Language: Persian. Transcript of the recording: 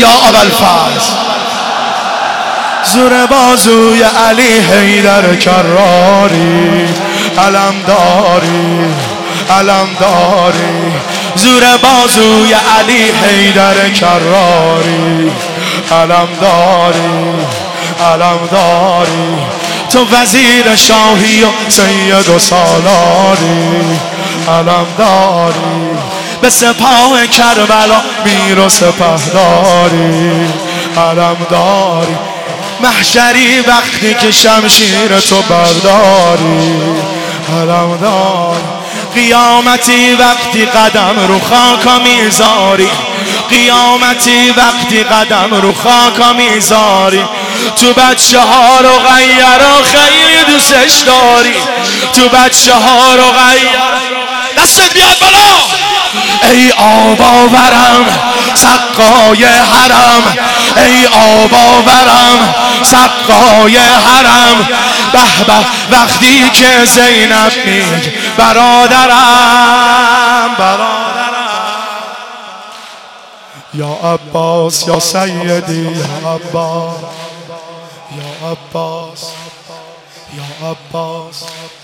یا ابوالفضل. زور بازوی علی حیدر کراری، علم داری علم داری. زور بازوی علی حیدر کراری، علم داری علم داری. تو وزیر شاهی و سید و سالاری، علم داری. به سپاه کربلا میر و سپهداری، علم داری. محشری وقتی که شمشیر تو برداری، علم داری. قیامتی وقتی قدم رو خاک میذاری، قیامتی وقتی قدم رو خاک میذاری. تو بچه ها رو غیر و خیلی دوستش داری، تو بچه ها رو غیر. دستت بیاد بالا. ای آب آورم سقای حرم، ای آب آورم سقای حرم. به به وقتی که زینب میگه برادرم برادرم. یا عباس یا سیدی یا عباس، یا عباس یا عباس.